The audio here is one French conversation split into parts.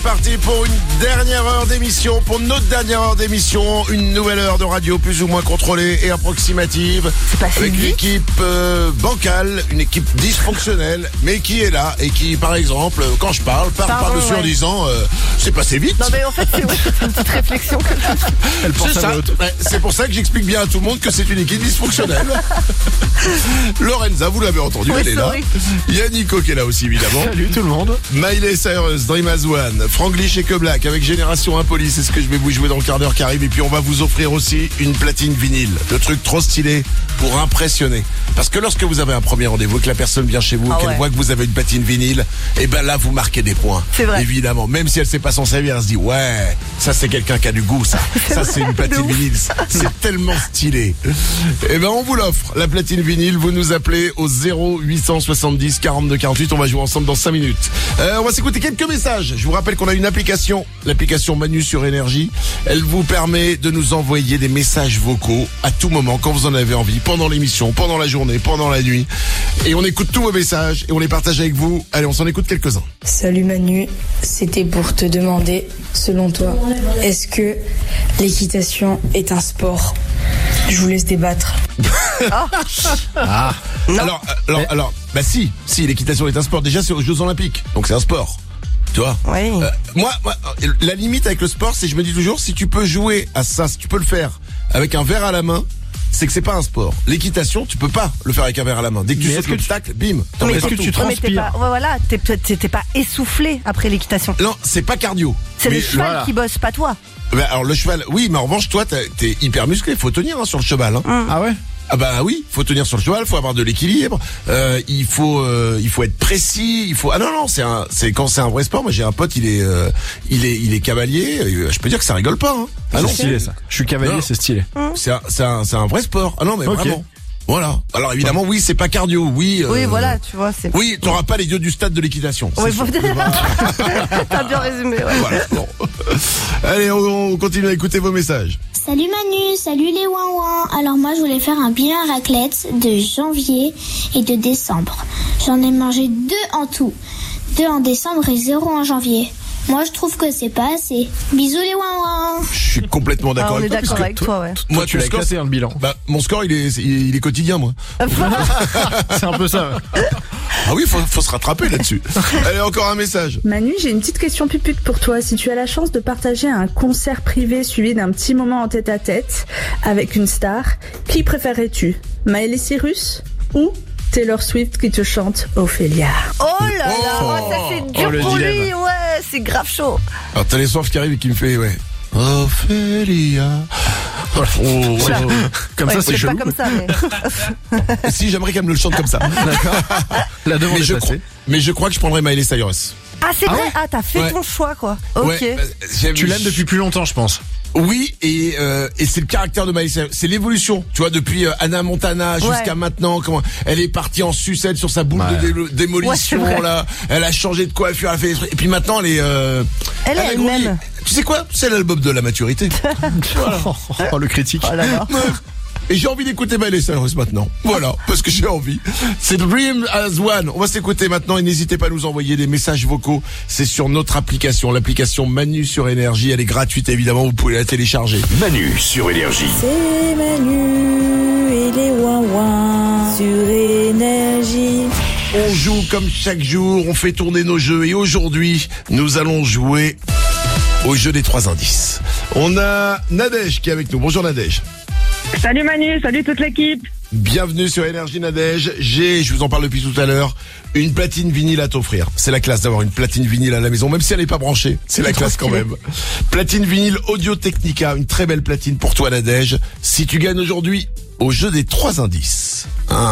parti pour une dernière heure d'émission, pour notre dernière heure d'émission, une nouvelle heure de radio plus ou moins contrôlée et approximative, avec une équipe bancale, une équipe dysfonctionnelle, mais qui est là et qui, par exemple, quand je parle, par-dessus en disant c'est passé vite. Non mais en fait c'est une petite réflexion que elle pense à l'autre. C'est pour ça que j'explique bien à tout le monde que c'est une équipe dysfonctionnelle. Lorenza, vous l'avez entendu, elle est là. Il y a Nico qui est là aussi évidemment. Salut tout le monde. Miley Cyrus, Dream as One, Franglish et Que Black avec Génération Impoli, c'est ce que je vais vous jouer dans le quart d'heure qui arrive. Et puis on va vous offrir aussi une platine vinyle, le truc trop stylé pour impressionner. Parce que lorsque vous avez un premier rendez-vous, que la personne vient chez vous, qu'elle voit que vous avez une platine vinyle, et ben là vous marquez des points. C'est vrai. Évidemment, même si elle sait pas s'en servir, elle se dit ouais, ça c'est quelqu'un qui a du goût, ça. Ça c'est une platine vinyle, c'est tellement stylé. Et ben on vous l'offre, la platine vinyle. Vous nous appelez au 0870 42 48. On va jouer ensemble dans 5 minutes. On va s'écouter quelques messages. Je vous rappelle qu'on a une application, l'application Manu sur Énergie. Elle vous permet de nous envoyer des messages vocaux à tout moment, quand vous en avez envie, pendant l'émission, pendant la journée, pendant la nuit. Et on écoute tous vos messages et on les partage avec vous. Allez, on s'en écoute quelques-uns. Salut Manu, c'était pour te demander, selon toi, est-ce que l'équitation est un sport ? Je vous laisse débattre. Alors, bah si, l'équitation est un sport. Déjà, c'est aux Jeux Olympiques, donc c'est un sport. Tu vois ? Oui. Moi, la limite avec le sport, c'est, je me dis toujours, si tu peux jouer à ça, si tu peux le faire avec un verre à la main, c'est que c'est pas un sport. L'équitation, tu peux pas le faire avec un verre à la main. Dès que tu sautes l'obstacle, bim. Mais est-ce que tu transpires ? T'es pas essoufflé après l'équitation. Non, c'est pas cardio. C'est le cheval qui bosse, pas toi. Bah, alors le cheval, oui, mais en revanche, toi, t'es hyper musclé. Faut tenir sur le cheval. Hein. Ah ouais ? Ah bah oui, faut tenir sur le cheval, faut avoir de l'équilibre, il faut être précis, c'est quand c'est un vrai sport. Moi j'ai un pote, il est cavalier, je peux dire que ça rigole pas. Hein. Ah non, c'est stylé ça. Je suis cavalier, non. C'est stylé. C'est un vrai sport. Ah non mais vraiment. Voilà. Alors évidemment, oui, c'est pas cardio, oui. Oui, voilà, tu vois, c'est. Oui, t'auras pas les dieux du stade de l'équitation. Oui, t'as bien résumé. Ouais. Voilà. Bon. Allez, on continue à écouter vos messages. Salut Manu, salut les ouin-ouin. Alors moi, je voulais faire un bilan raclette de janvier et de décembre. J'en ai mangé 2 en tout. 2 en décembre et 0 en janvier. Moi, je trouve que c'est pas assez. Bisous les ouin-ouin. Je suis complètement d'accord avec toi. On est d'accord avec toi, ouais. Moi, tu l'as éclaté le bilan. Bah, mon score, il est quotidien, moi. C'est un peu ça. Ah oui, faut se rattraper là-dessus. Allez, encore un message. Manu, j'ai une petite question pupute pour toi. Si tu as la chance de partager un concert privé suivi d'un petit moment en tête-à-tête avec une star, qui préférerais-tu ? Miley Cyrus ou Taylor Swift qui te chante Ophélia? Oh là là, ça c'est dur pour lui, ouais, c'est grave chaud. Alors t'as les soirs qui arrivent et qui me fait, Ophélia. Comme ça, c'est chelou. Pas comme ça, mais. Si, j'aimerais qu'elle me le chante comme ça. D'accord. La demande est passée. Mais je crois que je prendrais Miley Cyrus. Ah, c'est vrai? Ah, t'as fait ton choix, quoi. Ok. Ouais, tu l'aimes depuis plus longtemps, je pense. Oui, et c'est le caractère de Miley Cyrus. C'est l'évolution, tu vois, depuis Hannah Montana jusqu'à maintenant. Comment elle est partie en sucette sur sa boule de démolition là. Elle a changé de coiffure, elle a fait et puis maintenant elle est. Elle est elle-même. Tu sais quoi? C'est l'album de la maturité. Voilà. Oh, le critique. Oh là là. Et j'ai envie d'écouter Miley Cyrus maintenant. Voilà, parce que j'ai envie. C'est Dream as One. On va s'écouter maintenant et n'hésitez pas à nous envoyer des messages vocaux. C'est sur notre application, l'application Manu sur Énergie. Elle est gratuite évidemment, vous pouvez la télécharger. Manu sur Énergie. C'est Manu et les ouin-ouin sur Énergie. On joue comme chaque jour, on fait tourner nos jeux et aujourd'hui, nous allons jouer au jeu des 3 indices. On a Nadège qui est avec nous. Bonjour Nadège. Salut Manu, salut toute l'équipe. Bienvenue sur Énergie Nadège. Je vous en parle depuis tout à l'heure, une platine vinyle à t'offrir. C'est la classe d'avoir une platine vinyle à la maison, même si elle n'est pas branchée. C'est la classe quand même. Platine vinyle Audio Technica, une très belle platine pour toi Nadège. Si tu gagnes aujourd'hui au jeu des 3 indices.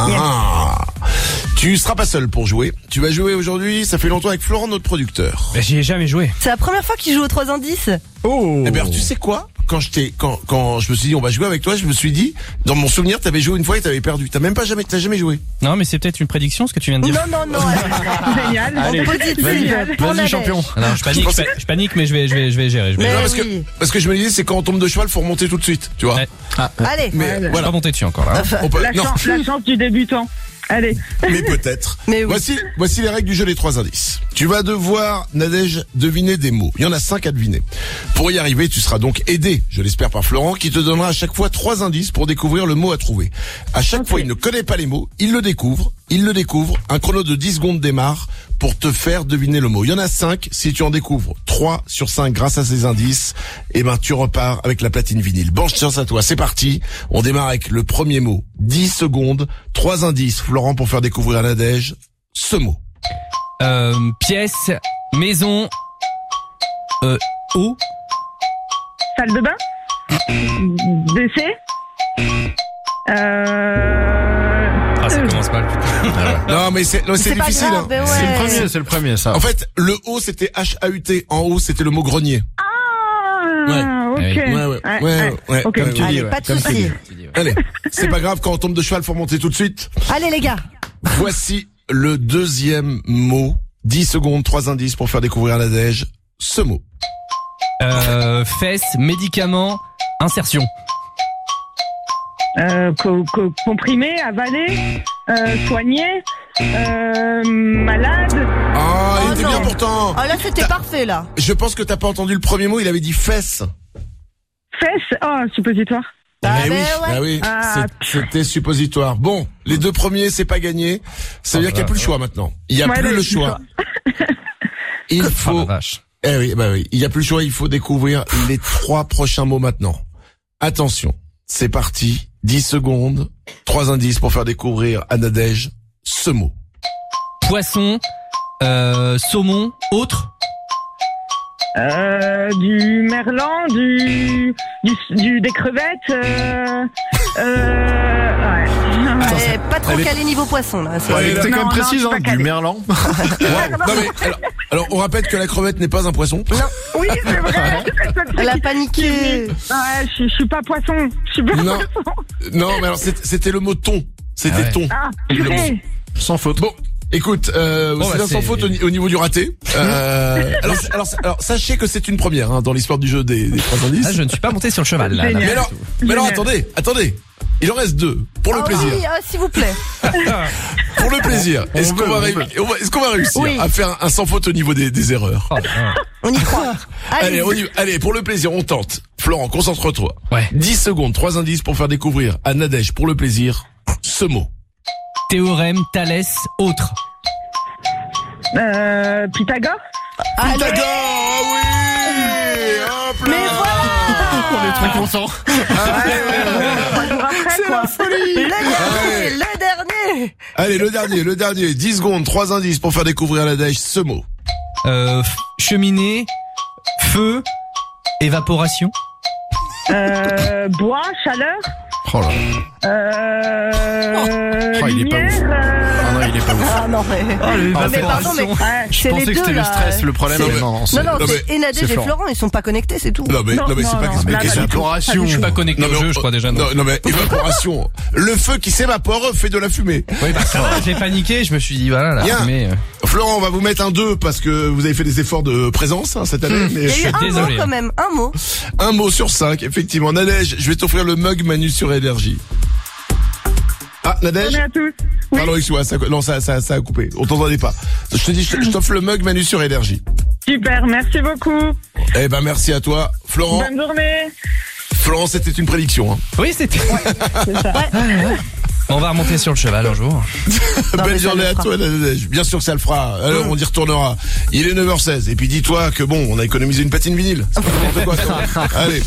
Tu seras pas seul pour jouer. Tu vas jouer aujourd'hui, ça fait longtemps avec Florent, notre producteur. Mais j'y ai jamais joué. C'est la première fois qu'il joue aux 3 indices. Oh. Eh bien, tu sais quoi? Quand je me suis dit on va jouer avec toi, je me suis dit dans mon souvenir t'avais joué une fois et t'avais perdu. T'as jamais joué. Non mais c'est peut-être une prédiction ce que tu viens de dire. Non. Génial. Allez, vas-y champion. Non, je panique mais je vais gérer. Parce que je me disais c'est quand on tombe de cheval faut remonter tout de suite, tu vois. Ouais. Allez. Mais Voilà. Pas monter dessus encore là. La chance du débutant. Allez. Mais peut-être. Mais oui. Voici les règles du jeu des 3 indices. Tu vas devoir, Nadège, deviner des mots. Il y en a 5 à deviner. Pour y arriver, tu seras donc aidé, je l'espère, par Florent, qui te donnera à chaque fois 3 indices pour découvrir le mot à trouver. À chaque fois, il ne connaît pas les mots, il le découvre. Un chrono de 10 secondes démarre pour te faire deviner le mot. Il y en a 5. Si tu en découvres 3 sur 5 grâce à ces indices, tu repars avec la platine vinyle. Bonne chance à toi. C'est parti. On démarre avec le premier mot. 10 secondes. 3 indices, Florent, pour faire découvrir à Nadège ce mot. Pièce, maison, eau. Salle de bain. WC. Ça commence mal. Non, mais c'est difficile. Grave, hein. ouais. C'est le premier, ça. En fait, le haut, c'était H-A-U-T. En haut, c'était le mot grenier. Ok. Ouais. Ok. Comme tu Allez, dis, ouais. pas de Comme tu soucis. dis. Allez, c'est pas grave, quand on tombe de cheval, faut remonter tout de suite. Allez les gars. Voici le deuxième mot. 10 secondes, 3 indices pour faire découvrir à Nadège ce mot. Fesses, médicaments, insertion. Comprimé, avalé, soigné, malade. Ah, il Oh était non. bien pourtant. Ah là c'était parfait là. Je pense que t'as pas entendu le premier mot, il avait dit fesses. Fesses. Oh, suppositoire. Eh ouais. oui, Ah. c'était suppositoire. Bon, les 2 premiers, c'est pas gagné. Ça veut dire qu'il n'y a plus le choix maintenant. Il n'y a Ouais, plus là, le il y a choix. Il Oh la faut... vache. oui, il n'y a plus le choix, il faut découvrir les 3 prochains mots maintenant. Attention, c'est parti. 10 secondes, 3 indices pour faire découvrir à Nadège ce mot. Poisson, saumon, autre. Du merlan, des crevettes. Ouais. Allez, pas trop calé niveau poisson là. C'est- Ouais, T'es quand même Non, précise, non, hein, c'est pas du calé. merlan. Non mais, alors, on rappelle que la crevette n'est pas un poisson. Oui, c'est vrai. Elle a paniqué. Ouais, je suis pas poisson. Je suis pas Non. poisson. Non, mais alors c'était le mot thon. C'était Ah ouais. thon. Ah, Le mot. purée. Sans faute. Bon, écoute, c'est un sans faute au niveau du raté. Alors, sachez que c'est une première hein, dans l'histoire du jeu des 3 indices. Ah, je ne suis pas monté sur le cheval là. Génial. Mais alors, Génial. attendez. Il en reste 2 pour le Ah plaisir. oui, s'il vous plaît. Pour le plaisir. Est-ce qu'on va réussir Oui. à faire un sans faute au niveau des erreurs? On y croit. Allez, allez, pour le plaisir, on tente. Florent, concentre-toi. Ouais. 10 secondes, 3 indices pour faire découvrir à Nadège pour le plaisir ce mot. Théorème, Thalès, autre. Pythagore. Pythagore, oui! Hop là! Mais voilà. On est trop contents. 3 jours après, quoi. Le dernier. Allez, le dernier. 10 secondes, 3 indices pour faire découvrir à Nadège ce mot. Cheminée, feu, évaporation. Bois, chaleur. Oh là. Il est pas ouf. Ah non, il est pas ouf. Ah non mais. mais pardon mais Je c'est pensais les que deux c'était le là. stress le problème. C'est- mais non, Non, c'est- c'est Nadège et Florent, ils sont pas connectés, c'est tout. Non mais c'est pas non, question. là, Mais pas question. du tout. Évaporation. Je suis pas connecté Non, au mais jeu, je crois déjà. Non mais évaporation. Le feu qui s'évapore fait de la fumée. Oui, bah ça va, j'ai paniqué, je me suis dit, voilà, là, Bien. mais Florent, on va vous mettre un 2 parce que vous avez fait des efforts de présence hein, cette année. Mais Il y a eu un désolé. mot quand même, un mot. un mot sur 5, effectivement. Nadège, je vais t'offrir le mug Manu sur énergie. Ah, Nadège? Bonne à tous. Oui. Pardon, excuse-moi, ça a coupé. On t'entendait pas. Je te dis, je t'offre le mug Manu sur énergie. Super, merci beaucoup. Eh ben, merci à toi. Florent, Bonne journée. Florent, c'était une prédiction, hein. oui, c'était. C'est ça. On va remonter sur le cheval un jour. Non, mais Belle ça journée le à fera. toi, Nadège. Bien sûr que ça le fera. Alors, on y retournera. Il est 9h16. Et puis, dis-toi que bon, on a économisé une patine vinyle. C'est pas n'importe quoi, toi. Allez.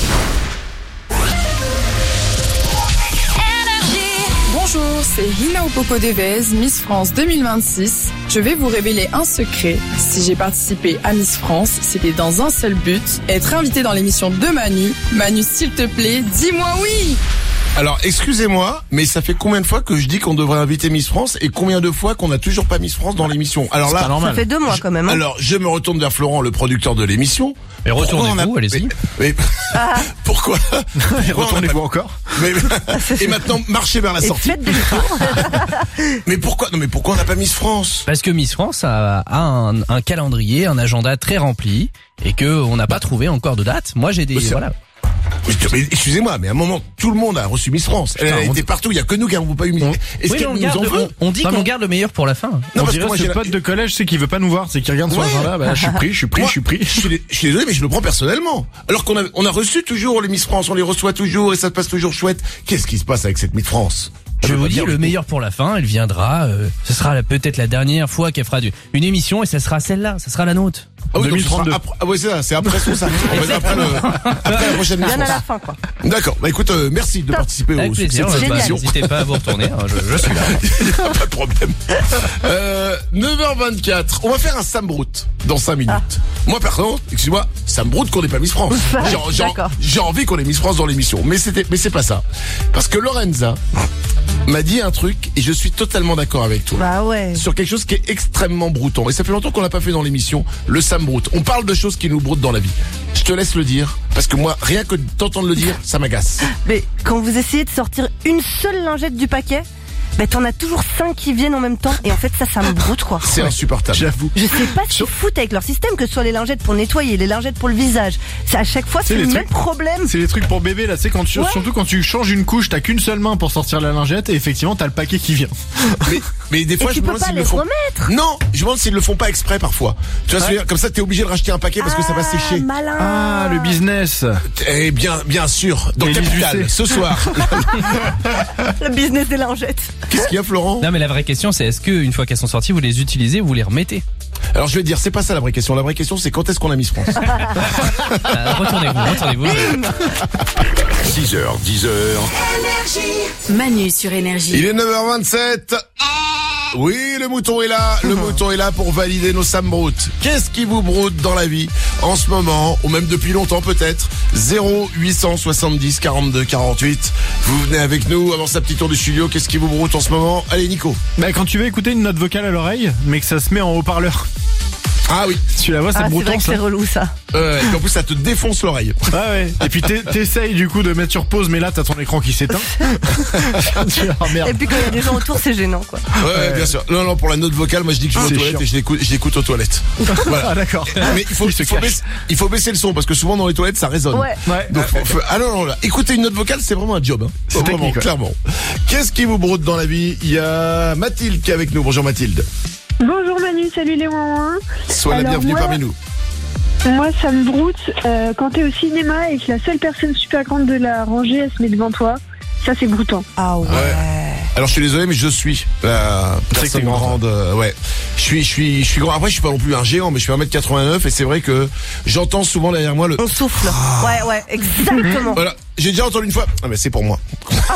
Bonjour, c'est Hina Opoko Devez, Miss France 2026. Je vais vous révéler un secret. Si j'ai participé à Miss France, c'était dans un seul but, être invitée dans l'émission de Manu. Manu, s'il te plaît, dis-moi oui. Alors, excusez-moi, mais ça fait combien de fois que je dis qu'on devrait inviter Miss France et combien de fois qu'on n'a toujours pas Miss France dans l'émission? Alors C'est pas là, normal. Ça fait 2 mois quand même. Hein. alors, je me retourne vers Florent, le producteur de l'émission. Mais Pourquoi retournez-vous, on a- allez-y. Mais, pourquoi? Retournez-vous encore. Mais, et maintenant, marchez vers la Et sortie. faites demi-tour. Mais pourquoi? Non, mais pourquoi on n'a pas Miss France? Parce que Miss France a un calendrier, un agenda très rempli et que on n'a pas trouvé encore de date. Moi, j'ai des, C'est- voilà. Mais excusez-moi, mais à un moment, tout le monde a reçu Miss France. Elle a été partout, il y a que nous qui n'avons pas eu Miss. Est-ce Oui, qu'elle on nous garde en veut? on dit qu'on garde le meilleur pour la fin. Non, On parce que dirait moi, ce j'ai pote de collège, c'est qu'il veut pas nous voir, c'est qu'il regarde son Ouais. agenda, bah, je suis pris. Moi, Je suis désolé, mais je le prends personnellement. Alors qu'on a reçu toujours les Miss France, on les reçoit toujours et ça se passe toujours chouette. Qu'est-ce qui se passe avec cette Miss France? Je vous dis, le meilleur pour la fin, elle viendra. Ce sera peut-être la dernière fois qu'elle fera une émission et ça sera celle-là, ça sera la nôtre. Ah oui, 2032. Ouais, c'est ça, c'est après son sac. après la prochaine Miss Bien à France. la fin, quoi. D'accord. Bah écoute, merci de participer Avec au succès plaisir, de cette émission. n'hésitez pas à vous retourner, hein, je suis là. Pas de problème. 9h24. On va faire un Sam Brout dans 5 minutes. Moi, pardon, excuse-moi, Sam Brout qu'on n'est pas Miss France. D'accord. J'ai envie qu'on ait Miss France dans l'émission. Mais c'est pas ça. Parce que Lorenza m'a dit un truc et je suis totalement d'accord avec toi. Bah ouais. Sur quelque chose qui est extrêmement broutant. Et ça fait longtemps qu'on l'a pas fait dans l'émission, le Sam Brout. On parle de choses qui nous broutent dans la vie. Je te laisse le dire, parce que moi, rien que de t'entendre le dire, ça m'agace. Mais quand vous essayez de sortir une seule lingette du paquet, bah t'en as toujours 5 qui viennent en même temps. Et en fait, ça me broute, quoi. C'est insupportable. J'avoue. Je sais pas ce qu'ils foutent avec leur système, que ce soit les lingettes pour nettoyer, les lingettes pour le visage. C'est à chaque fois, c'est les le trucs- même problème. C'est les trucs pour bébé là, tu sais quand Ouais. surtout quand tu changes une couche, t'as qu'une seule main pour sortir la lingette et effectivement t'as le paquet qui vient. Mais des fois, Et je tu me peux demande pas s'ils les le font. remettre. Non, je me demande s'ils le font pas exprès parfois. Tu vois, ce que je veux dire, comme ça, t'es obligé de racheter un paquet parce que ça va sécher. Malin. Ah, le business. Eh bien sûr. Dans Élise Capital, Lucet. ce soir. Le business des lingettes. Qu'est-ce qu'il y a, Florent? Non mais la vraie question c'est est-ce que une fois qu'elles sont sorties vous les utilisez ou vous les remettez? Alors je vais te dire, c'est pas ça la vraie question. La vraie question, c'est quand est-ce qu'on a Miss France? Retournez-vous. 6h, 10h. Manu sur Énergie. Il est 9h27. Oui, le mouton est là. Le mouton est là pour valider nos Sam Brout. Qu'est-ce qui vous broute dans la vie en ce moment, ou même depuis longtemps peut-être? 0870 42 48. Vous venez avec nous avant sa petite tour du studio. Qu'est-ce qui vous broute en ce moment? Allez, Nico. Bah quand tu veux écouter une note vocale à l'oreille, mais que ça se met en haut-parleur. Ah oui. Tu la vois, c'est C'est vrai broutant que ça. c'est relou, ça. Et en plus, ça te défonce l'oreille. Ah ouais. Et puis t'essayes du coup de mettre sur pause, mais là t'as ton écran qui s'éteint. Tu dis, oh, merde. Et puis quand il y a des gens autour, c'est gênant, quoi. Ouais, bien sûr. Non, pour la note vocale, moi je dis que je suis aux C'est toilettes chiant. et je l'écoute aux toilettes. Voilà. Ah d'accord. Mais il faut baisser le son parce que souvent dans les toilettes ça résonne. Ouais. Ouais. Donc, ah non, là, écouter une note vocale, c'est vraiment un job. Hein. C'est Vraiment, technique, ouais. clairement. Qu'est-ce qui vous broute dans la vie? Il y a Mathilde qui est avec nous. Bonjour Mathilde. Bonjour Manu, salut les ouin. Sois la Alors, bienvenue moi- parmi nous. Moi, ça me broute quand t'es au cinéma et que la seule personne super grande de la rangée, elle se met devant toi. Ça, c'est broutant. Ah ouais. Alors je suis désolé, mais je suis la C'est que personne t'es grand, grande. Ouais. Je suis grand. Après, je suis pas non plus un géant, mais je fais 1m89 et c'est vrai que j'entends souvent derrière moi le. On souffle. Ouais, exactement. Voilà. J'ai déjà entendu une fois. Ah mais c'est pour moi.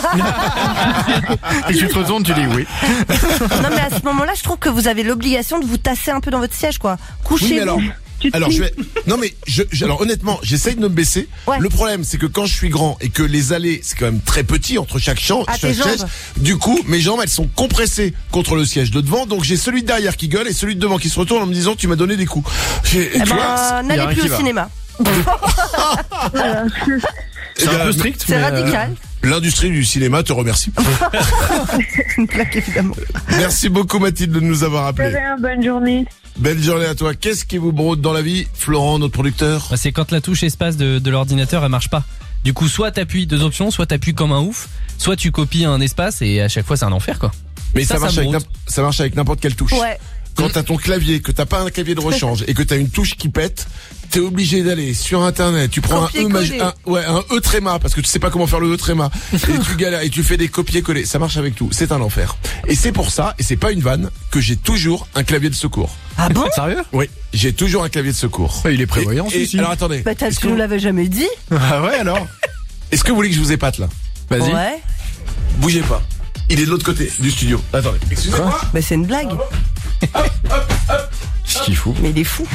Et tu te retournes, tu dis oui. Non, mais à ce moment-là, je trouve que vous avez l'obligation de vous tasser un peu dans votre siège, quoi. Oui, Couchez-vous. mais alors. Tu te Alors plies. je vais. Non mais alors honnêtement, j'essaye de me baisser. Ouais. Le problème, c'est que quand je suis grand et que les allées, c'est quand même très petit entre chaque Ah, tes chaque chaise. jambes. Du coup, mes jambes, elles sont compressées contre le siège de devant. Donc j'ai celui de derrière qui gueule et celui de devant qui se retourne en me disant tu m'as donné des coups. Eh Tu vois, y a n'allez rien plus qui au va. cinéma. C'est un peu strict. C'est mais, radical. l'industrie du cinéma te remercie. Une claque, évidemment. Merci beaucoup Mathilde de nous avoir appelé. Bonne journée. Belle journée à toi. Qu'est-ce qui vous broute dans la vie, Florent, notre producteur? C'est quand la touche espace de l'ordinateur elle marche pas. Du coup soit t'appuies deux options, soit t'appuies comme un ouf, soit tu copies un espace et à chaque fois c'est un enfer quoi. Mais ça marche me avec broute. ça marche avec n'importe quelle touche. Ouais. Quand t'as ton clavier, que t'as pas un clavier de rechange et que t'as une touche qui pète, t'es obligé d'aller sur internet, tu prends Copier-coller. un E tréma parce que tu sais pas comment faire le E tréma et tu galères et tu fais des copier-coller. Ça marche avec tout, c'est un enfer. Et c'est pour ça, et c'est pas une vanne, que j'ai toujours un clavier de secours. Ah bon? Sérieux? Oui, j'ai toujours un clavier de secours. Il est prévoyant Et celui-ci. alors attendez, Bah, tu nous l'avais jamais dit. Ah ouais alors. est-ce que vous voulez que je vous épate là? Vas-y. Ouais. Bougez pas. Il est de l'autre côté du studio. Attendez, excusez-moi. Bah, c'est une blague. Ce qu'il fout. Mais il est fou.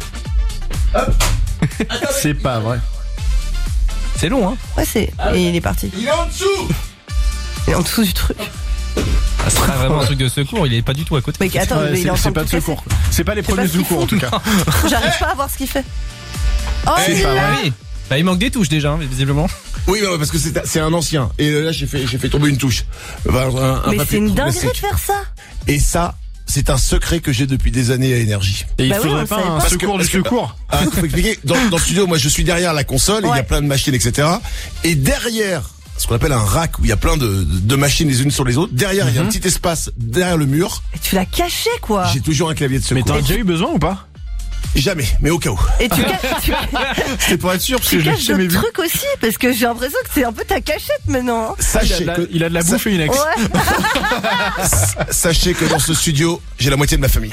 C'est pas vrai. C'est long hein. Ouais, et il est parti. Il est en dessous. Il est en dessous du truc. Ça serait vraiment un truc de secours, il est pas du tout à côté. Mais attends, Ouais, mais il est en train c'est de pas tout de casser. secours. C'est pas les C'est pas premiers ce qu'il secours en tout fout. cas. J'arrive pas à voir ce qu'il fait. Oh, Eh, il C'est est pas là. vrai. Oui. Bah il manque des touches déjà, hein, visiblement. Oui, bah, parce que c'est un ancien. Et là, j'ai fait tomber une touche. Enfin, un Mais papier c'est une de dinguerie plastique. de faire ça. Et ça, c'est un secret que j'ai depuis des années à Énergie. Et il Bah oui, faudrait on pas savait un pas. secours du secours. Faut expliquer. Dans le studio, moi, je suis derrière la console, et il y a Ouais. plein de machines, etc. Et derrière, ce qu'on appelle un rack, où il y a plein de machines les unes sur les autres, derrière, il y a un petit espace derrière le mur. Et tu l'as caché, quoi. J'ai toujours un clavier de Mais secours. t'as déjà eu besoin ou pas? Jamais, mais au cas où. Et tu C'est pour être sûr, parce que je l'ai caches jamais d'autres vu. trucs aussi, parce que j'ai l'impression que c'est un peu ta cachette maintenant. hein. Sachez Il a de la bouffe et une ex. Ouais. Sachez que dans ce studio, j'ai la moitié de ma famille.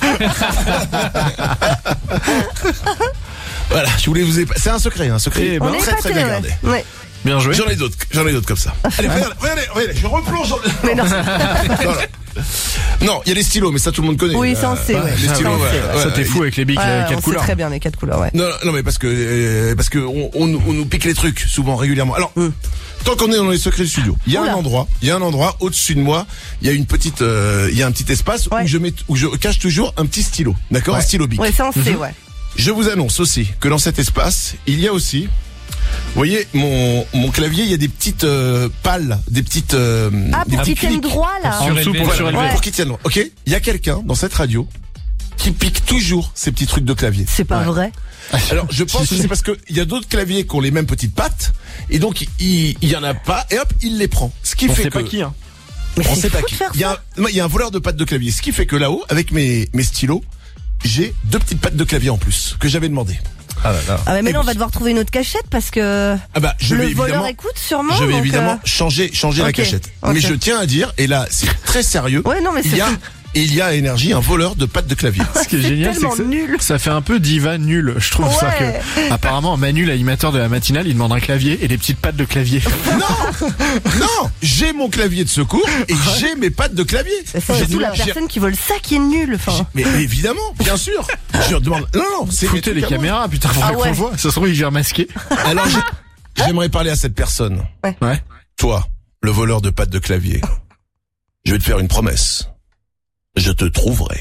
Voilà, je voulais vous c'est un secret, Eh ben, On est très très bien épatés, gardé. ouais. Ouais. Bien joué. J'en ai d'autres comme ça. Allez, regardez, je replonge dans le... Mais non. Non, il y a les stylos, mais ça tout le monde connaît. Oui, ça on sait, ouais. Les Ça, stylos, on ouais, sait, ouais. Ça t'es fou avec les bics, Ouais, les on 4 sait couleurs. très bien les 4 couleurs, ouais. Non, mais parce que on nous pique les trucs souvent régulièrement. Alors, tant qu'on est dans les secrets du studio, il y a un endroit au-dessus de moi, il y a une petite il y a un petit espace Ouais. où je cache toujours un petit stylo. D'accord, un stylo bic. Ouais, ça on sait, ouais. Je vous annonce aussi que dans cet espace, il y a aussi, vous voyez, mon clavier, il y a des petites pales, des petites Ah, des pour petits qu'il tienne clics. droit, là. En dessous pour Voilà, surélever. Ouais. pour qu'ils tiennent droit. Ok, il y a quelqu'un dans cette radio qui pique toujours ces petits trucs de clavier. C'est pas vrai. Alors, je pense que c'est parce que il y a d'autres claviers qui ont les mêmes petites pattes, et donc il y en a pas, et hop, il les prend. Ce qui On fait sait que pas qui, hein. Mais on c'est sait pas fou qui. de faire Il y a il y a un voleur de pattes de clavier. Ce qui fait que là-haut, avec mes stylos, j'ai 2 petites pattes de clavier en plus que j'avais demandé. Ah là là. Ah ouais, mais Et là on oui. va devoir trouver une autre cachette parce que Ah bah, je vais le voleur évidemment, écoute sûrement. je vais donc, évidemment changer la ok, cachette. ok. Mais je tiens à dire, et là, c'est très sérieux. Ouais, non, mais il y a c'est il y a à Énergie un voleur de pattes de clavier. Ce qui est génial, c'est tellement que nul. ça fait un peu diva nul, je trouve ça Ouais. que. Apparemment, Manu, l'animateur de la matinale, il demande un clavier et des petites pattes de clavier. Non, j'ai mon clavier de secours et j'ai mes pattes de clavier. C'est surtout la personne qui vole ça qui est nulle. Enfin, Mais évidemment, bien sûr. Je demande. Non, c'est mes Foutez trucs les à moi. caméras, putain, faudrait Ah qu'on ouais. le voit. Ça se trouve, il gère masqué. Alors, j'aimerais parler à cette personne. Ouais. Toi, le voleur de pattes de clavier. Je vais te faire une promesse. Je te trouverai.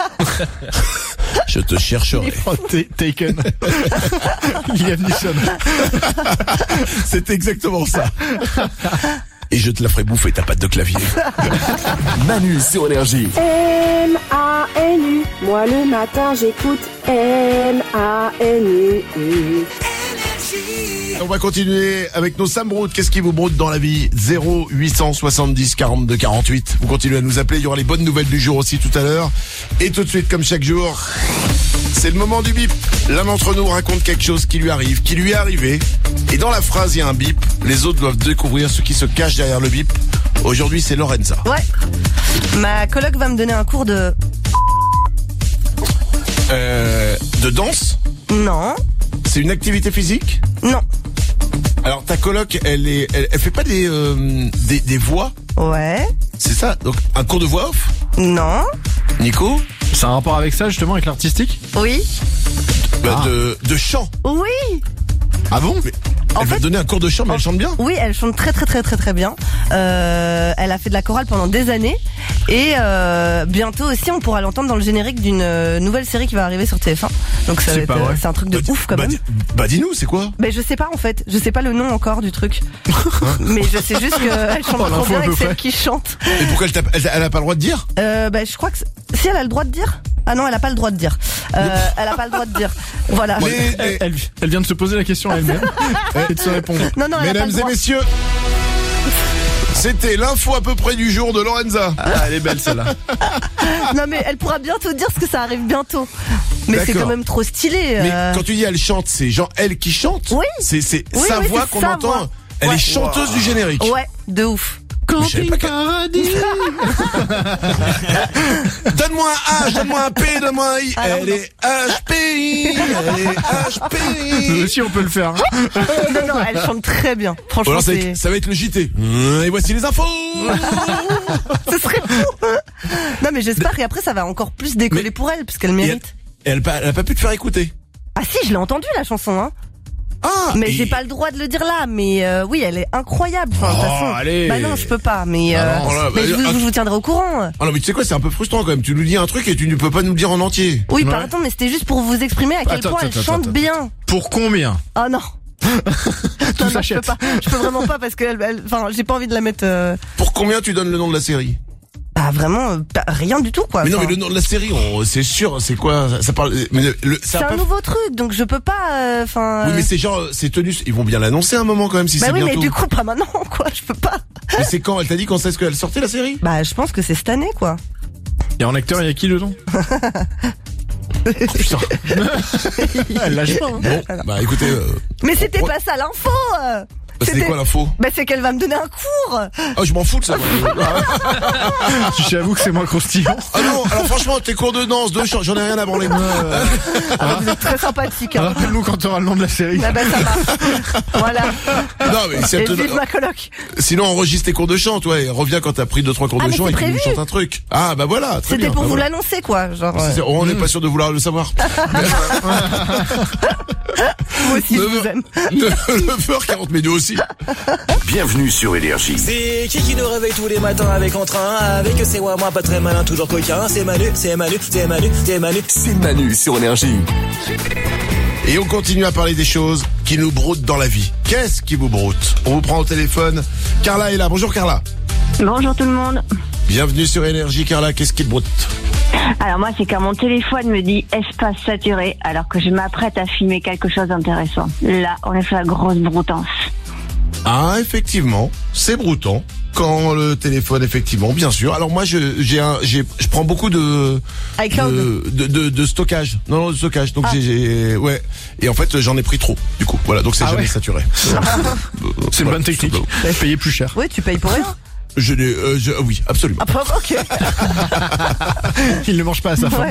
Je te chercherai. Oh, Taken. Liam Neeson. C'est exactement ça. Et je te la ferai bouffer ta patte de clavier. Manu sur Énergie. M-A-N-U. Moi le matin j'écoute M-A-N-U. On va continuer avec nos Sam Brout. Qu'est-ce qui vous broute dans la vie? 0870 42 48. Vous continuez à nous appeler. Il y aura les bonnes nouvelles du jour aussi tout à l'heure. Et tout de suite, comme chaque jour, c'est le moment du bip. L'un d'entre nous raconte quelque chose qui lui arrive, qui lui est arrivé. Et dans la phrase, il y a un bip. Les autres doivent découvrir ce qui se cache derrière le bip. Aujourd'hui, c'est Lorenza. ouais. Ma coloc va me donner un cours de. De danse? Non, C'est une activité physique? non. Alors ta coloc, elle fait pas des voix? Ouais, C'est ça? Donc un cours de voix off? non, Nico? C'est un rapport avec ça, justement, avec l'artistique? oui, De chant. oui. Ah bon? Elle va te donner un cours de chant, mais elle chante bien? Oui, elle chante très très très très très bien. Elle a fait de la chorale pendant des années et bientôt aussi on pourra l'entendre dans le générique d'une nouvelle série qui va arriver sur TF1. Donc ça va C'est être, pas vrai. c'est un truc de ouf quand même. Dis-nous, c'est quoi? Mais je sais pas en fait, je sais pas le nom encore du truc. Mais je sais juste qu'elle chante trop l'info bien à peu avec celle près. qui chante. Et pourquoi elle a pas le droit de dire? Je crois que si elle a le droit de dire. Ah non, elle a pas le droit de dire. Elle a pas le droit de dire. Voilà. Elle vient de se poser la question à elle-même et de se répondre. Non, non, elle a pas Mesdames le et droit. messieurs, c'était l'info à peu près du jour de Lorenza. Ah, elle est belle celle-là. Non mais elle pourra bientôt dire ce que ça arrive bientôt. Mais c'est D'accord. quand même trop stylé. Mais quand tu dis elle chante, c'est genre elle qui chante? Oui. C'est Oui, sa oui, voix c'est qu'on sa entend. voix. Elle Ouais. est chanteuse du générique. Ouais, de ouf. Je savais pas qu'elle- paradis. Donne-moi un H, donne-moi un P, donne-moi un I. Ah, non, Elle non. est HPI, elle est HPI. Nous aussi, on peut le faire. Non, non, elle chante très bien. Ou Franchement, alors c'est... ça va être le JT. Et voici les infos. ce serait fou. Non, mais j'espère et après ça va encore plus décoller Mais- pour elle, parce qu'elle mérite. Et elle a pas pu te faire écouter. Ah si, je l'ai entendue la chanson, hein. Ah, Mais et- j'ai pas le droit de le dire là, mais oui, elle est incroyable. Enfin, de toute Oh, façon. allez. Bah non, je peux pas, mais, Ah non, là, mais bah, je vous tiendrai au courant. Ah non, mais tu sais quoi, c'est un peu frustrant quand même. Tu nous dis un truc et tu ne peux pas nous le dire en entier. Oui, Ouais. pardon, mais c'était juste pour vous exprimer à quel Attends, point elle attends, chante attends. bien. Pour combien? Oh non. Tout Non, non, je s'achète. peux pas. Je peux vraiment pas parce que, enfin, j'ai pas envie de la mettre. Pour combien tu donnes le nom de la série? Bah vraiment, rien du tout quoi. Mais non, Enfin, mais le nom de la série, c'est sûr, c'est quoi? Ça parle. Mais c'est un nouveau truc, donc je peux pas. Enfin. Oui, mais c'est genre, c'est tenu. Ils vont bien l'annoncer à un moment quand même si bah c'est oui, bientôt. mais du coup pas maintenant quoi. Je peux pas. Mais c'est quand? Elle t'a dit quand c'est ce qu'elle sortait la série? Bah je pense que c'est cette année quoi. Et en acteur, il y a qui dedans? Oh, putain. Elle lâche pas. Hein. Bon, bah écoutez. Mais c'était pas ça l'info. C'était quoi l'info? Bah c'est qu'elle va me donner un cours. Oh, je m'en fous de ça. J'avoue que c'est moins croustillant. Ah non, alors franchement, tes cours de danse, de chant, j'en ai rien à branler. Vous êtes très sympathique. Hein. Rappelle-nous quand t'auras le nom de la série. Ah bah ça va. Voilà. Non mais si elle te... vive ma coloc. Sinon enregistre tes cours de chant, toi, et reviens quand t'as pris 2-3 cours de chant et que tu nous chantes un truc. Ah bah voilà. Très C'était bien, pour bah vous voilà. l'annoncer quoi, genre. On n'est pas sûr de vouloir le savoir. Moi aussi je vous aime. 9h40 mais nous aussi. Bienvenue sur Énergie. C'est qui nous réveille tous les matins avec entrain, avec c'est moi pas très malin, toujours coquin. C'est Manu, c'est Manu, c'est Manu, c'est Manu. C'est Manu sur Énergie. Et on continue à parler des choses qui nous broutent dans la vie. Qu'est-ce qui vous broute? On vous prend au téléphone. Carla est là. Bonjour Carla. Bonjour tout le monde. Bienvenue sur Énergie. Carla, qu'est-ce qui te broute? Alors moi, c'est quand mon téléphone me dit espace saturé alors que je m'apprête à filmer quelque chose d'intéressant. Là, on est fait la grosse broutance. Ah, effectivement, c'est broutant. Quand le téléphone, effectivement, bien sûr. Alors moi, je prends beaucoup de stockage. Non, de stockage. Donc ouais. Et en fait, j'en ai pris trop. Du coup, voilà. Donc c'est jamais saturé. C'est une bonne technique. Payer plus cher. Oui, tu payes pour rien. Oui, absolument. Ah, ok. Il ne mange pas à sa faim. Ouais.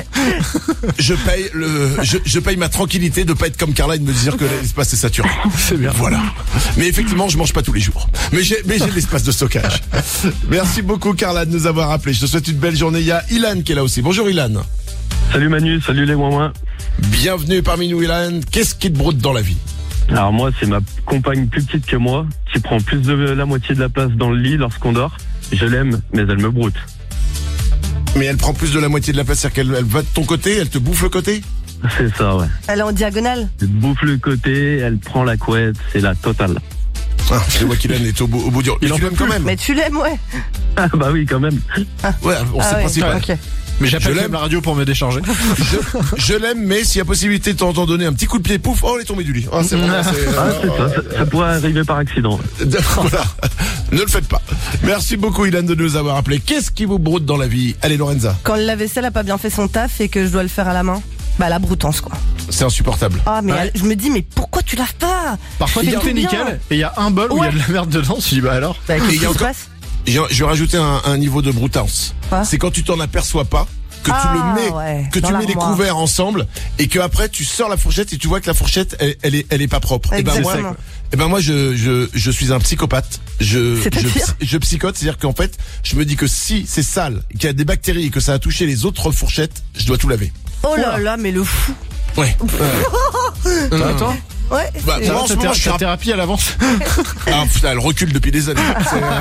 Je paye ma tranquillité de pas être comme Carla et de me dire que l'espace est saturé. C'est bien. Voilà. Mais effectivement, je mange pas tous les jours. Mais j'ai de l'espace de stockage. Merci beaucoup Carla de nous avoir appelé. Je te souhaite une belle journée. Il y a Ilan qui est là aussi. Bonjour Ilan. Salut Manu, salut les ouin-ouin. Bienvenue parmi nous Ilan. Qu'est-ce qui te broute dans la vie? Alors moi, c'est ma compagne plus petite que moi qui prend plus de la moitié de la place dans le lit lorsqu'on dort. Je l'aime, mais elle me broute. Mais elle prend plus de la moitié de la place, c'est-à-dire qu'elle va de ton côté, elle te bouffe le côté? C'est ça, ouais. Elle est en diagonale. Elle bouffe le côté, elle prend la couette, c'est la totale. Ah, je vois qu'il est au bout du... Mais tu l'aimes quand même? Mais tu l'aimes, ouais. Ah bah oui, quand même. Ouais, bon, c'est principal. Okay. Mais j'appelle même la radio pour me décharger. Je l'aime, mais s'il y a possibilité de t'entendre donner un petit coup de pied, pouf, oh, elle est tombée du lit. Oh, c'est bon, ça pourrait arriver par accident. Voilà. Ne le faites pas. Merci beaucoup, Ilan, de nous avoir appelé. Qu'est-ce qui vous broute dans la vie? Allez, Lorenza. Quand le lave-vaisselle a pas bien fait son taf et que je dois le faire à la main, bah la broutance quoi. C'est insupportable. Ah mais je me dis mais pourquoi tu laves pas? Parfois il est nickel et il y a un bol où il y a de la merde dedans. Je dis bah alors. Bah, qu'est-ce qui se passe? Je vais rajouter un niveau de broutance. C'est quand tu t'en aperçois pas, que tu le mets, que tu mets les couverts ensemble et que après tu sors la fourchette et tu vois que la fourchette elle est pas propre. Et ben moi je suis un psychopathe. Je psychote, c'est-à-dire qu'en fait je me dis que si c'est sale, qu'il y a des bactéries et que ça a touché les autres fourchettes, je dois tout laver. Oh là là, mais le fou. Ouais. Attends. Ouais. Bah, moi, en ce moment, je suis thérapie, elle avance. Ah putain, elle recule depuis des années.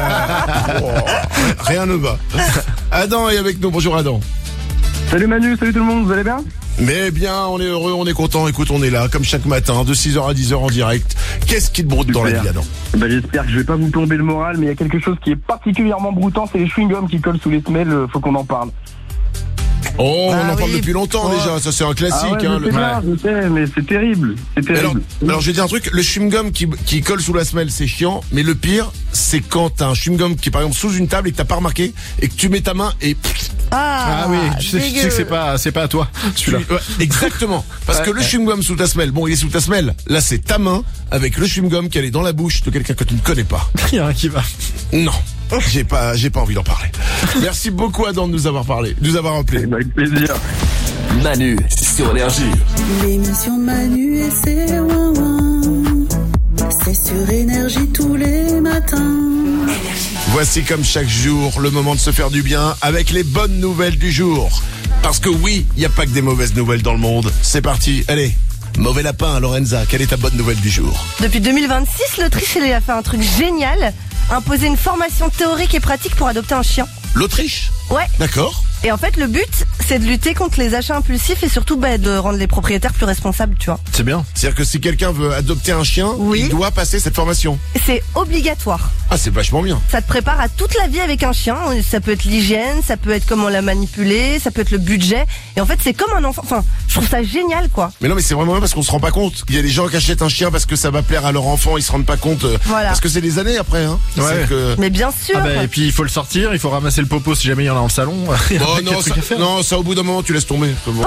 Rien ne va. Adam est avec nous. Bonjour Adam. Salut Manu, salut tout le monde, vous allez bien? Mais bien, on est heureux, on est content. Écoute, on est là, comme chaque matin, de 6h à 10h en direct. Qu'est-ce qui te broute dans la vie, Adam? Bah, j'espère que je vais pas vous plomber le moral, mais il y a quelque chose qui est particulièrement broutant, c'est les chewing-gums qui collent sous les semelles, faut qu'on en parle. Oh, on en parle depuis longtemps déjà, ça c'est un classique. Je sais, mais c'est terrible. Alors je vais dire un truc, le chewing-gum qui colle sous la semelle c'est chiant, mais le pire c'est quand t'as un chewing-gum qui est par exemple sous une table et que t'as pas remarqué et que tu mets ta main et... Ah oui, tu sais que c'est pas à toi celui-là. Exactement, parce que le chewing-gum sous ta semelle, bon il est sous ta semelle, là c'est ta main avec le chewing-gum qui est dans la bouche de quelqu'un que tu ne connais pas. Il y a un qui va. Non. J'ai pas envie d'en parler. Merci beaucoup Adam de nous avoir parlé, de nous avoir appelé. Avec plaisir. Manu sur Énergie. L'émission de Manu et c'est ouin-ouin. C'est sur Énergie tous les matins. Voici comme chaque jour le moment de se faire du bien avec les bonnes nouvelles du jour. Parce que oui, il n'y a pas que des mauvaises nouvelles dans le monde. C'est parti, allez. Mauvais lapin, Lorenza, quelle est ta bonne nouvelle du jour? Depuis 2026, l'Autriche elle a fait un truc génial. Imposer une formation théorique et pratique pour adopter un chien. L'Autriche? Ouais. D'accord. Et en fait, le but, c'est de lutter contre les achats impulsifs et surtout de rendre les propriétaires plus responsables, tu vois. C'est bien. C'est-à-dire que si quelqu'un veut adopter un chien, il doit passer cette formation. C'est obligatoire. Ah, c'est vachement bien. Ça te prépare à toute la vie avec un chien. Ça peut être l'hygiène, ça peut être comment la manipuler, ça peut être le budget. Et en fait, c'est comme un enfant. Enfin, je trouve ça génial, quoi. Mais non, mais c'est vraiment bien parce qu'on se rend pas compte. Il y a des gens qui achètent un chien parce que ça va plaire à leur enfant, ils se rendent pas compte. Voilà. Parce que c'est des années après, hein. Ouais. Mais bien sûr. Et puis il faut le sortir, il faut ramasser le popo si jamais il y en a dans le salon. Il y a Oh un paquet de trucs à faire. non, ça au bout d'un moment tu laisses tomber. Bon.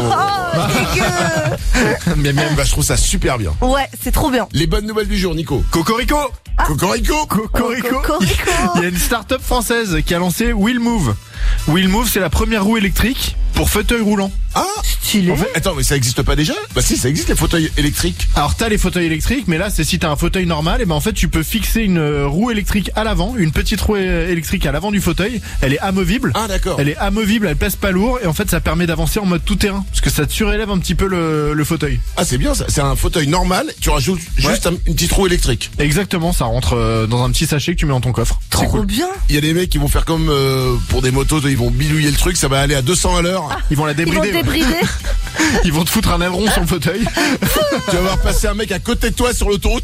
Bien. Je trouve ça super bien. Ouais, c'est trop bien. Les bonnes nouvelles du jour, Nico. Cocorico. Cocorico. Il y a une start-up française qui a lancé Wheelmove. Wheelmove, c'est la première roue électrique pour fauteuil roulant. Ah, stylé. En fait, attends, mais ça existe pas déjà? Bah si, ça existe les fauteuils électriques. Alors t'as les fauteuils électriques, mais là c'est si t'as un fauteuil normal, et ben en fait tu peux fixer une roue électrique à l'avant, une petite roue électrique à l'avant du fauteuil. Elle est amovible. Ah d'accord. Elle est amovible, elle pèse pas lourd, et en fait ça permet d'avancer en mode tout terrain, parce que ça te surélève un petit peu le fauteuil. Ah c'est bien ça. C'est un fauteuil normal. Tu rajoutes juste une petite roue électrique. Exactement, ça rentre dans un petit sachet que tu mets dans ton coffre. Trop cool. Bien. Il y a des mecs qui vont faire comme pour des motos, ils vont bidouiller le truc, ça va aller à 200 à l'heure. Ils vont la débrider. Ils vont te foutre un aileron sur le fauteuil. Tu vas voir passer un mec à côté de toi sur l'autoroute.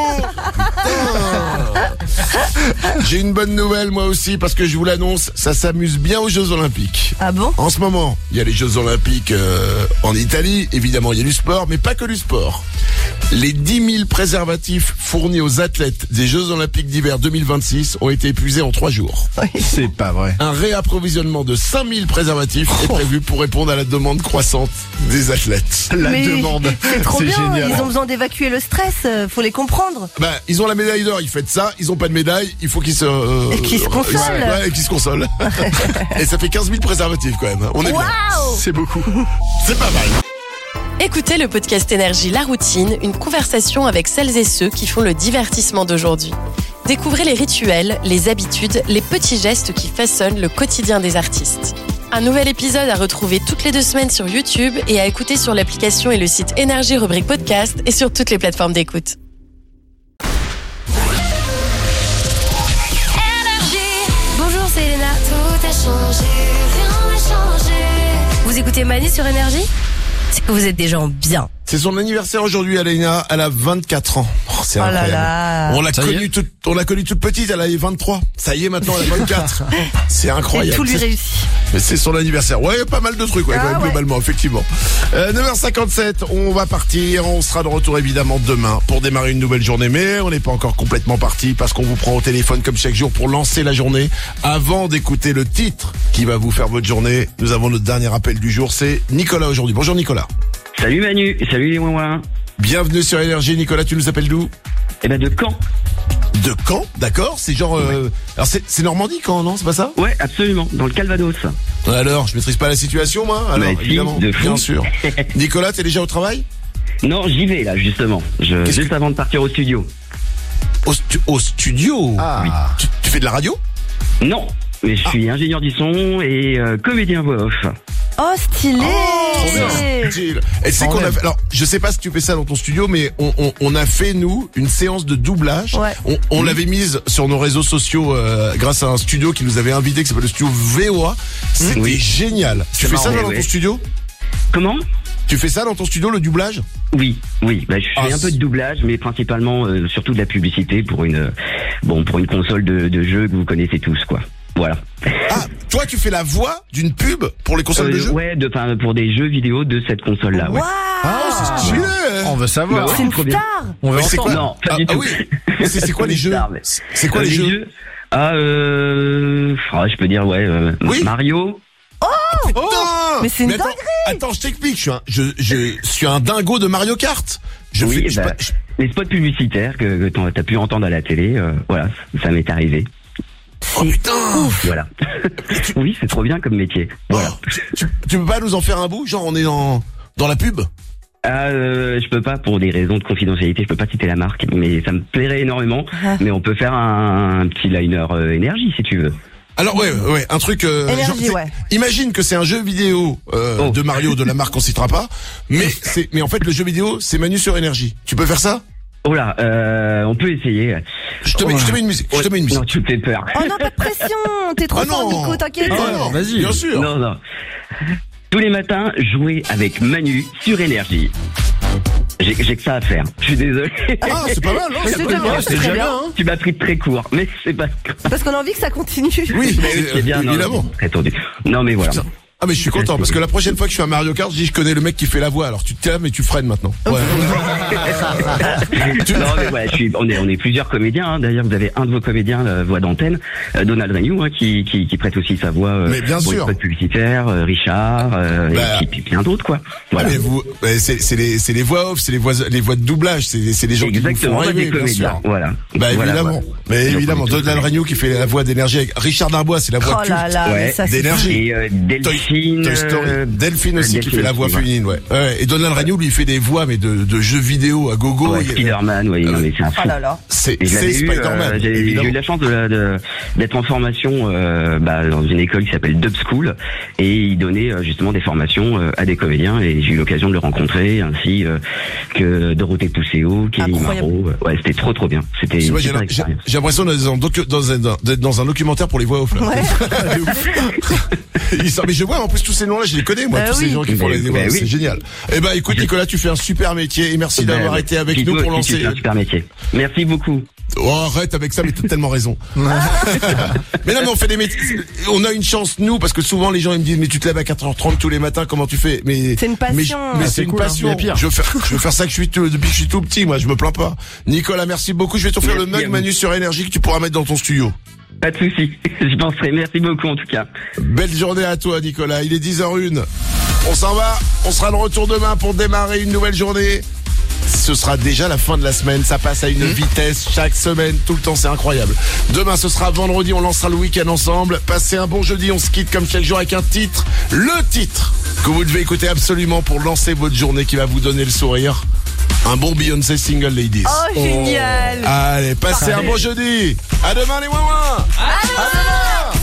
J'ai une bonne nouvelle moi aussi parce que je vous l'annonce, ça s'amuse bien aux Jeux Olympiques. Ah bon? En ce moment, il y a les Jeux Olympiques en Italie. Évidemment, il y a du sport, mais pas que du sport. Les 10 000 préservatifs fournis aux athlètes des Jeux Olympiques d'hiver 2026 ont été épuisés en 3 jours. C'est pas vrai. Un réapprovisionnement de 5 000 préservatifs est prévu pour répondre à la demande croissante des athlètes. Mais demande. C'est trop bien. Génial. Ils ont besoin d'évacuer le stress. Faut les comprendre. Bah, ils ont la médaille d'or, ils fêtent ça. Ils ont pas de médaille, il faut qu'ils se... Et qu'ils se consolent. Ouais, et qu'ils se consolent. Et ça fait 15 000 préservatifs quand même. On est bien. C'est beaucoup. C'est pas mal. Écoutez le podcast Énergie La Routine, une conversation avec celles et ceux qui font le divertissement d'aujourd'hui. Découvrez les rituels, les habitudes, les petits gestes qui façonnent le quotidien des artistes. Un nouvel épisode à retrouver toutes les 2 semaines sur YouTube et à écouter sur l'application et le site Énergie rubrique podcast et sur toutes les plateformes d'écoute. Bonjour, c'est Elena. Tout a changé, rien n'a changé. Vous écoutez Manu sur Énergie ? C'est que vous êtes des gens bien. C'est son anniversaire aujourd'hui, Alena. Elle a 24 ans. Oh, c'est incroyable. Là. On l'a connue toute petite, elle avait 23. Ça y est, maintenant, elle a 24. C'est incroyable. Et tout lui réussit. Mais c'est son anniversaire. Ouais, pas mal de trucs, quand même, globalement, effectivement. 9h57, on va partir. On sera de retour, évidemment, demain pour démarrer une nouvelle journée. Mais on n'est pas encore complètement parti parce qu'on vous prend au téléphone comme chaque jour pour lancer la journée. Avant d'écouter le titre qui va vous faire votre journée, nous avons notre dernier appel du jour. C'est Nicolas aujourd'hui. Bonjour, Nicolas. Salut Manu, salut les ouin-ouin. Bienvenue sur Énergie. Nicolas, tu nous appelles d'où? Eh ben de Caen. De Caen, d'accord. C'est genre... Alors c'est Normandie, Caen, non? C'est pas ça? Ouais, absolument, dans le Calvados. Alors, je maîtrise pas la situation, moi. Alors, si, évidemment, de fou. bien sûr. Nicolas, t'es déjà au travail? Non, j'y vais là, justement. Juste avant de partir au studio. Au studio? Oui. Tu fais de la radio? Non, mais je suis ingénieur du son et comédien voix off. Oh, stylé! Trop bien. Style. Et c'est qu'on a fait, alors, je sais pas si tu fais ça dans ton studio, mais on a fait, nous, une séance de doublage. Ouais. On l'avait mise sur nos réseaux sociaux, grâce à un studio qui nous avait invité, qui s'appelle le studio VOA. C'était génial. Tu fais ça dans ton studio? Comment? Tu fais ça dans ton studio, le doublage? Oui. Bah, je fais un peu de doublage, mais principalement, surtout de la publicité pour une console de jeu que vous connaissez tous, quoi. Voilà. Ah, toi, tu fais la voix d'une pub pour les consoles de jeux? Ouais, pour des jeux vidéo de cette console-là, ouais. Wow. Ah, c'est stylé. On veut savoir. C'est une star. On veut c'est quoi? Non, pas du tout. Oui. C'est quoi les jeux? C'est quoi les jeux? Je peux dire, oui. Mario. Oh, putain. Mais c'est une dinguerie. Attends, je t'explique. Je suis un dingo de Mario Kart. Les spots publicitaires que t'as pu entendre à la télé, voilà, ça m'est arrivé. Oh putain. Voilà. Oui, c'est trop bien comme métier. Voilà. Tu peux pas nous en faire un bout? Genre, on est dans la pub? Je peux pas, pour des raisons de confidentialité, je peux pas citer la marque, mais ça me plairait énormément. Mais on peut faire un petit liner énergie si tu veux. Alors ouais, un truc. Énergie, imagine que c'est un jeu vidéo de Mario de la marque qu'on citera pas, mais en fait le jeu vidéo c'est Manu sur Énergie. Tu peux faire ça? Oh là, on peut essayer. Je te mets une musique. Non, tu me fais peur. Oh non, pas de pression. T'es trop fort, Nico, t'inquiète. Non, vas-y. Bien sûr. Non. Tous les matins, jouer avec Manu sur Énergie. J'ai que ça à faire. Je suis désolé. Ah, c'est pas mal, non? C'est très bien. Tu m'as pris de très court, mais c'est pas grave. Parce qu'on a envie que ça continue. Oui, C'est bien, non, évidemment. c'est très tendu. Non, mais voilà. Ah mais je suis content parce que la prochaine fois que je fais un Mario Kart, je dis je connais le mec qui fait la voix. Alors tu te calmes et tu freines maintenant. Ouais. Non mais ouais, on est plusieurs comédiens. Hein. D'ailleurs, vous avez un de vos comédiens, voix d'antenne, Donald Renew, hein, qui prête aussi sa voix. Mais bien pour sûr. les spots publicitaires, Richard, et puis plein d'autres quoi. Voilà. Ah, mais vous, c'est les voix off, c'est les voix de doublage, c'est les gens Exactement, qui vous font rêver, des bien comédiens. sûr. Voilà. Bah Voilà, évidemment. voilà. Mais Donc, évidemment, on est tous Donald très Renew qui fait la voix d'énergie avec Richard Darbois, c'est la voix Oh culte là là, mais ça, c'est d'énergie. Et Delphine. Toy Story. Delphine aussi qui fait la voix ouais. féminine, ouais. Et Donald Renew lui il fait des voix mais de jeux vidéo à gogo. Ouais, Spider-Man, ouais, non, mais c'est un fou. Oh là là. C'est Et je l'avais eu, Spider-Man. j'ai évidemment. eu la chance d'être en formation dans une école qui s'appelle Dub School et il donnait justement des formations à des comédiens et j'ai eu l'occasion de le rencontrer ainsi que Dorothée Pousseau, Kelly Marot. Ouais, c'était trop bien. C'était une J'ai super expérience. l'impression d'être dans un documentaire pour les voix off. Là. Ouais. Mais je vois en plus tous ces noms-là, je les connais moi, tous ces gens qui font les voix. oui. C'est génial. Eh ben écoute Nicolas, tu fais un super métier et merci d'avoir été avec Puis nous toi pour aussi, tu lancer. fais un super métier. Merci beaucoup. Oh arrête avec ça, mais t'as tellement raison. Mais non mais on fait des métiers. On a une chance nous parce que souvent les gens ils me disent mais tu te lèves à 4h30 tous les matins, comment tu fais? Mais c'est une passion. Mais c'est une cool, passion. hein, pire. Je veux faire ça depuis que je suis tout petit, moi je me plains pas. Nicolas, merci beaucoup. Je vais t'offrir le Merci mug à vous. Manu sur Énergie que tu pourras mettre dans ton studio. Pas de souci. J'y penserai. Merci beaucoup en tout cas. Belle journée à toi Nicolas, il est 10h01. On s'en va, on sera de retour demain pour démarrer une nouvelle journée. Ce sera déjà la fin de la semaine, ça passe à une vitesse chaque semaine, tout le temps, c'est incroyable. Demain ce sera vendredi, on lancera le week-end ensemble. Passez un bon jeudi, on se quitte comme chaque jour avec un titre. Le titre que vous devez écouter absolument pour lancer votre journée qui va vous donner le sourire. Un bon Beyoncé Single Ladies. Oh génial. Allez, passez un bon jeudi. À demain les ouin-ouin. À demain.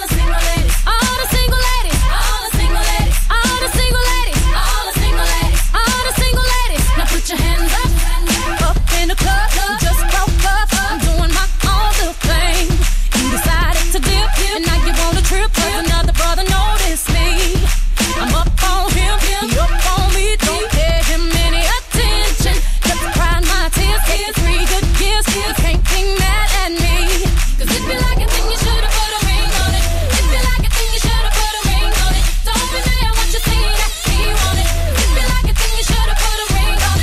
Put your hands up in the club. You just broke up. I'm doing my own little thing. You decided to dip, and now you want a trip. 'Cause another brother noticed me. I'm up on him, he up on me. Don't pay him any attention. Just crying my tears, get 3 good years. You can't be mad at me. 'Cause if you like it, then you should've put a ring on it. If you like it, then you should've put a ring on it. Don't be mad what you see that he want it. If you like it, then you should've put a ring on it.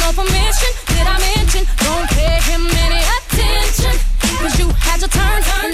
Permission, did I mention? Don't pay him any attention, 'cause you had your turn.